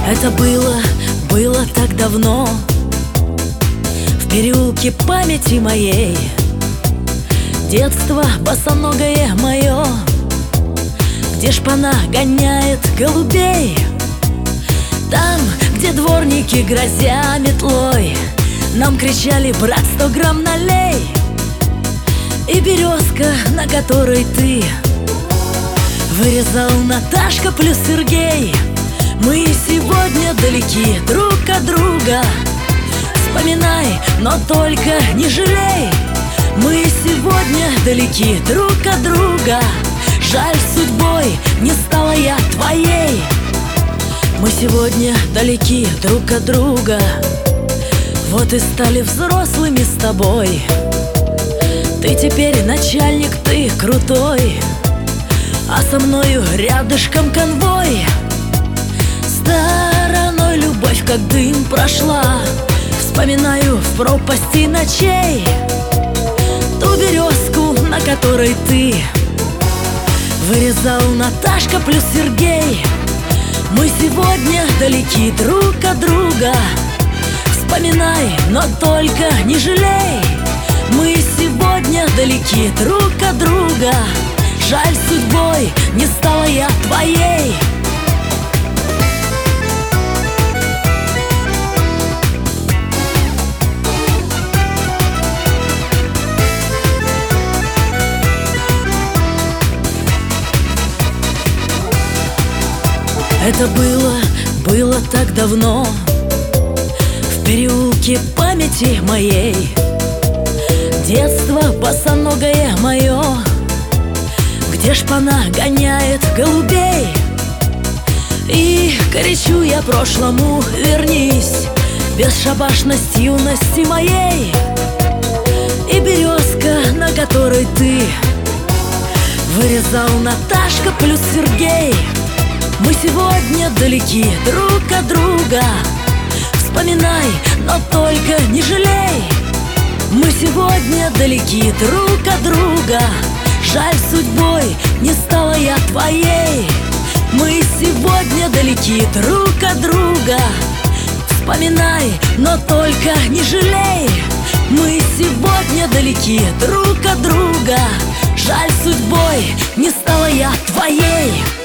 Это было так давно, в переулке памяти моей. Детство босоногое мое, где шпана гоняет голубей. Там, где дворники, грозя метлой, нам кричали: брат, 100 грамм налей. И березка, на которой ты вырезал Наташка плюс Сергей. Мы сегодня далеки друг от друга. Вспоминай, но только не жалей. Мы сегодня далеки друг от друга. Жаль, судьбой не стала я твоей. Мы сегодня далеки друг от друга. Вот и стали взрослыми с тобой. Ты теперь начальник, ты крутой, а со мною рядышком конвой. Стороной любовь как дым прошла. Вспоминаю в пропасти ночей ту березку, на которой ты вырезал Наташка плюс Сергей. Мы сегодня далеки друг от друга. Вспоминай, но только не жалей. Мы сегодня далеки друг от друга. Жаль, судьбой не стала я твоей. Это было так давно, в переулке памяти моей. Детство босоногое мое, где шпана гоняет голубей. И кричу я прошлому: вернись, бесшабашность юности моей. И березка, на которой ты вырезал Наташка плюс Сергей. Мы сегодня далеки друг от друга. Вспоминай, но только не жалей. Мы сегодня далеки друг от друга. Жаль, судьбой не стала я твоей. Мы сегодня далеки друг от друга. Вспоминай, но только не жалей. Мы сегодня далеки друг от друга. Жаль, судьбой не стала я твоей.